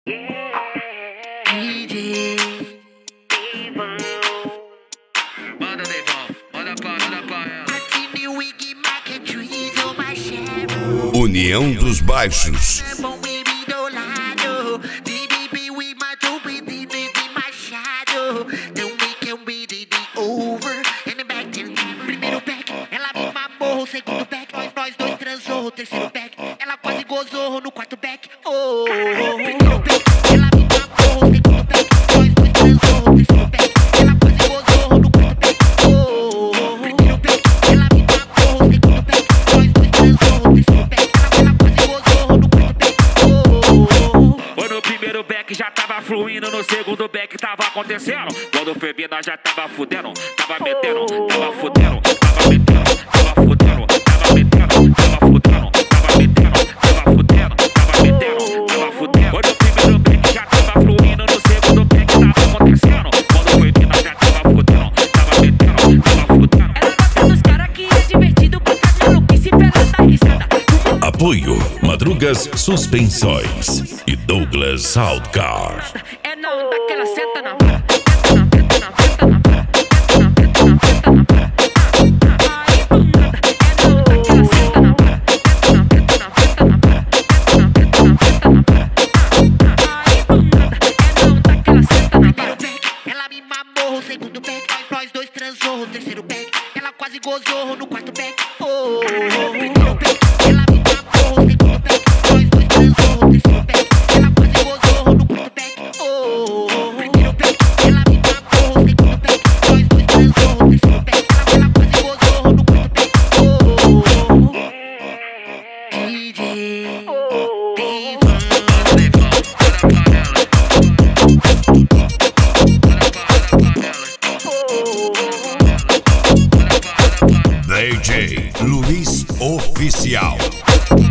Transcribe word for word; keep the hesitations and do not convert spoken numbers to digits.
D J Deivão, Manda Deivão, manda pra, manda pra ela. Martini, Wig, Market, Weasel, Marshall, União dos Baixos. bom baby do lado, D B B, we my dope, D B B, Machado. Don't make him be the over, and the back to primeiro back, ela me mamou, segundo back, nós, nós dois transou, terceiro back, ela quase gozou no quarto back, oh, primeiro back, ela me mamou, segundo back, nós dois transou, terceiro back, ela quase gozou no quarto back, oh, primeiro back, ela me mamou, segundo back, nós dois transou, terceiro back, ela quase gozou no quarto back, oh. Foi no primeiro back, já tava fluindo, no segundo back tava acontecendo. Quando foi vir, nós já tava fudendo, tava metendo, tava fudendo, tava metendo, tava fudendo, tava metendo, tava fudendo, tava metendo, tava fudendo, tava metendo, tava fudendo. Foi no primeiro back, já tava fluindo, no segundo back tava acontecendo. Quando foi vir, nós já tava fudendo, tava metendo, tava fudendo. Ela gosta dos cara que é divertido, porque as maluquice pela da risada. Apoio Madrugas Suspensões e Douglas Soundcar. É na onda que ela senta na vara, senta na senta na vara, senta na senta na vara. Aí do nada, é na onda que ela senta na vara, senta na senta na vara, senta na senta na vara. Aí do nada, é na onda que ela senta na vara. Primeiro back, ela me mamou, segundo back, nós, nós dois transou, terceiro back, ela quase gozou no quarto back, oh, primeiro back, ela me mamou, segundo back, nós dois transou, terceiro back, ela quase gozou no quarto back, oh, primeiro back, ela me mamou, segundo back, nós dois transou, terceiro back, ela quase gozou no quarto back, oh, D J Deivão. Manda Deivão, manda pra ela. Manda pra, manda pra ela. Manda pra, manda pra ela. D J Luiz Oficial. Manda pra